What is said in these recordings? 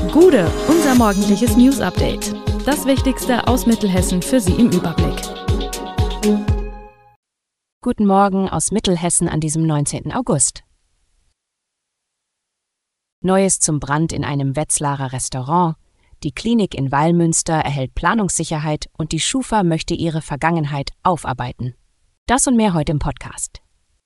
Gude, unser morgendliches News-Update. Das Wichtigste aus Mittelhessen für Sie im Überblick. Guten Morgen aus Mittelhessen an diesem 19. August. Neues zum Brand in einem Wetzlarer Restaurant. Die Klinik in Wallmünster erhält Planungssicherheit und die Schufa möchte ihre Vergangenheit aufarbeiten. Das und mehr heute im Podcast.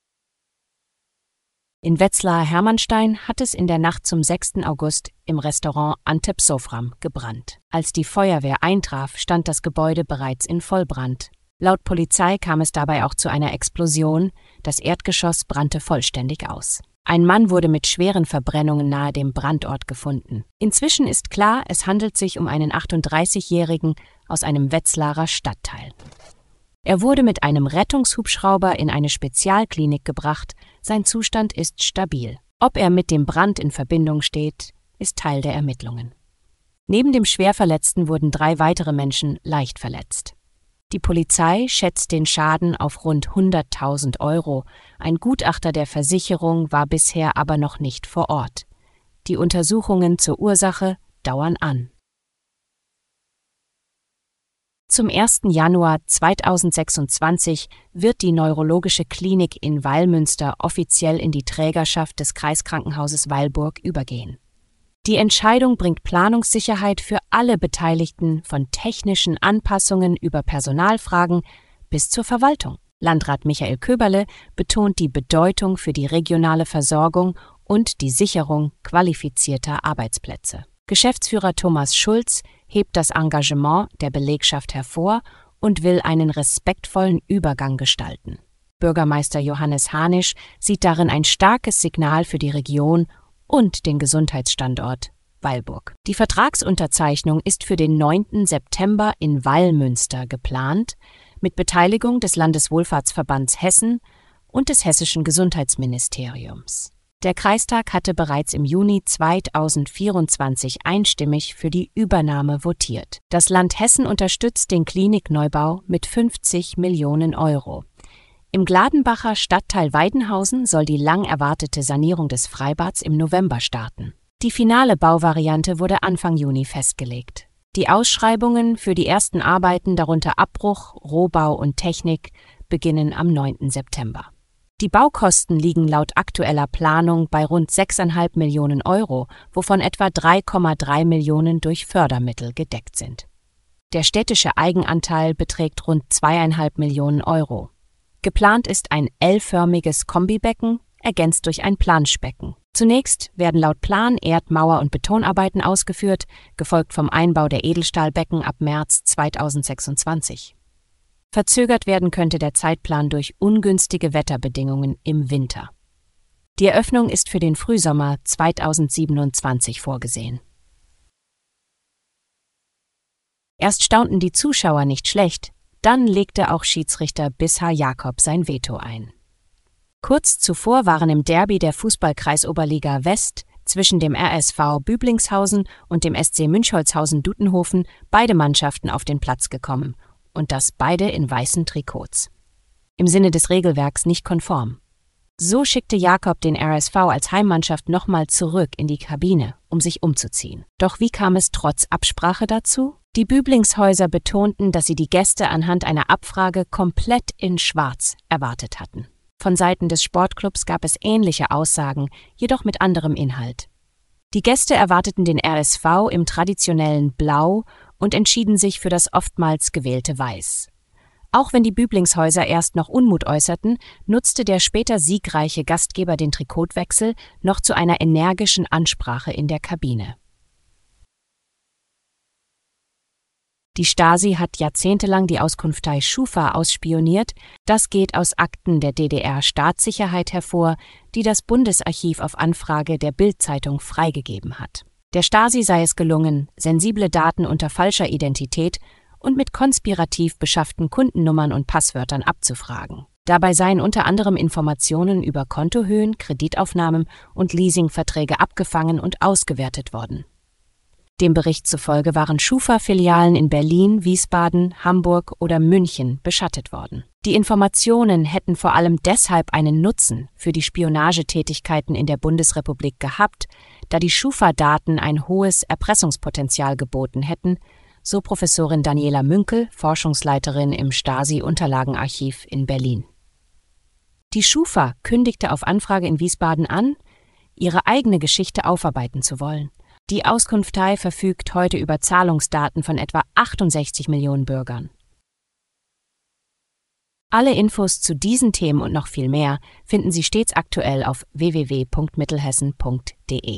In Wetzlar-Hermannstein hat es in der Nacht zum 6. August im Restaurant Antep Sofram gebrannt. Als die Feuerwehr eintraf, stand das Gebäude bereits in Vollbrand. Laut Polizei kam es dabei auch zu einer Explosion. Das Erdgeschoss brannte vollständig aus. Ein Mann wurde mit schweren Verbrennungen nahe dem Brandort gefunden. Inzwischen ist klar, es handelt sich um einen 38-Jährigen aus einem Wetzlarer Stadtteil. Er wurde mit einem Rettungshubschrauber in eine Spezialklinik gebracht. Sein Zustand ist stabil. Ob er mit dem Brand in Verbindung steht, ist Teil der Ermittlungen. Neben dem Schwerverletzten wurden 3 weitere Menschen leicht verletzt. Die Polizei schätzt den Schaden auf rund 100.000 €. Ein Gutachter der Versicherung war bisher aber noch nicht vor Ort. Die Untersuchungen zur Ursache dauern an. Zum 1. Januar 2026 wird die Neurologische Klinik in Wallmünster offiziell in die Trägerschaft des Kreiskrankenhauses Weilburg übergehen. Die Entscheidung bringt Planungssicherheit für alle Beteiligten, von technischen Anpassungen über Personalfragen bis zur Verwaltung. Landrat Michael Köberle betont die Bedeutung für die regionale Versorgung und die Sicherung qualifizierter Arbeitsplätze. Geschäftsführer Thomas Schulz hebt das Engagement der Belegschaft hervor und will einen respektvollen Übergang gestalten. Bürgermeister Johannes Hanisch sieht darin ein starkes Signal für die Region und den Gesundheitsstandort Weilburg. Die Vertragsunterzeichnung ist für den 9. September in Wallmünster geplant, mit Beteiligung des Landeswohlfahrtsverbands Hessen und des Hessischen Gesundheitsministeriums. Der Kreistag hatte bereits im Juni 2024 einstimmig für die Übernahme votiert. Das Land Hessen unterstützt den Klinikneubau mit 50 Millionen €. Im Gladenbacher Stadtteil Weidenhausen soll die lang erwartete Sanierung des Freibads im November starten. Die finale Bauvariante wurde Anfang Juni festgelegt. Die Ausschreibungen für die ersten Arbeiten, darunter Abbruch, Rohbau und Technik, beginnen am 9. September. Die Baukosten liegen laut aktueller Planung bei rund 6,5 Millionen €, wovon etwa 3,3 Millionen durch Fördermittel gedeckt sind. Der städtische Eigenanteil beträgt rund 2,5 Millionen €. Geplant ist ein L-förmiges Kombibecken, ergänzt durch ein Planschbecken. Zunächst werden laut Plan Erd-, Mauer- und Betonarbeiten ausgeführt, gefolgt vom Einbau der Edelstahlbecken ab März 2026. Verzögert werden könnte der Zeitplan durch ungünstige Wetterbedingungen im Winter. Die Eröffnung ist für den Frühsommer 2027 vorgesehen. Erst staunten die Zuschauer nicht schlecht, dann legte auch Schiedsrichter Bisha Jakob sein Veto ein. Kurz zuvor waren im Derby der Fußball-Kreisoberliga West zwischen dem RSV Büblingshausen und dem SC Münchholzhausen-Dutenhofen beide Mannschaften auf den Platz gekommen. Und das beide in weißen Trikots. Im Sinne des Regelwerks nicht konform. So schickte Jakob den RSV als Heimmannschaft nochmal zurück in die Kabine, um sich umzuziehen. Doch wie kam es trotz Absprache dazu? Die Büblingshäuser betonten, dass sie die Gäste anhand einer Abfrage komplett in Schwarz erwartet hatten. Von Seiten des Sportclubs gab es ähnliche Aussagen, jedoch mit anderem Inhalt. Die Gäste erwarteten den RSV im traditionellen Blau und entschieden sich für das oftmals gewählte Weiß. Auch wenn die Büblingshäuser erst noch Unmut äußerten, nutzte der später siegreiche Gastgeber den Trikotwechsel noch zu einer energischen Ansprache in der Kabine. Die Stasi hat jahrzehntelang die Auskunftei Schufa ausspioniert. Das geht aus Akten der DDR-Staatssicherheit hervor, die das Bundesarchiv auf Anfrage der Bild-Zeitung freigegeben hat. Der Stasi sei es gelungen, sensible Daten unter falscher Identität und mit konspirativ beschafften Kundennummern und Passwörtern abzufragen. Dabei seien unter anderem Informationen über Kontohöhen, Kreditaufnahmen und Leasingverträge abgefangen und ausgewertet worden. Dem Bericht zufolge waren Schufa-Filialen in Berlin, Wiesbaden, Hamburg oder München beschattet worden. Die Informationen hätten vor allem deshalb einen Nutzen für die Spionagetätigkeiten in der Bundesrepublik gehabt, da die Schufa-Daten ein hohes Erpressungspotenzial geboten hätten, so Professorin Daniela Münkel, Forschungsleiterin im Stasi-Unterlagenarchiv in Berlin. Die Schufa kündigte auf Anfrage in Wiesbaden an, ihre eigene Geschichte aufarbeiten zu wollen. Die Auskunftei verfügt heute über Zahlungsdaten von etwa 68 Millionen Bürgern. Alle Infos zu diesen Themen und noch viel mehr finden Sie stets aktuell auf www.mittelhessen.de.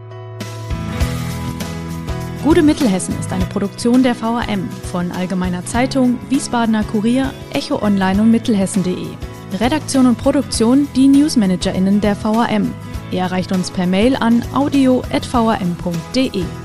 Gute Mittelhessen ist eine Produktion der VRM von Allgemeiner Zeitung, Wiesbadener Kurier, Echo Online und Mittelhessen.de. Redaktion und Produktion die NewsmanagerInnen der VRM. Ihr erreicht uns per Mail an audio@vrm.de.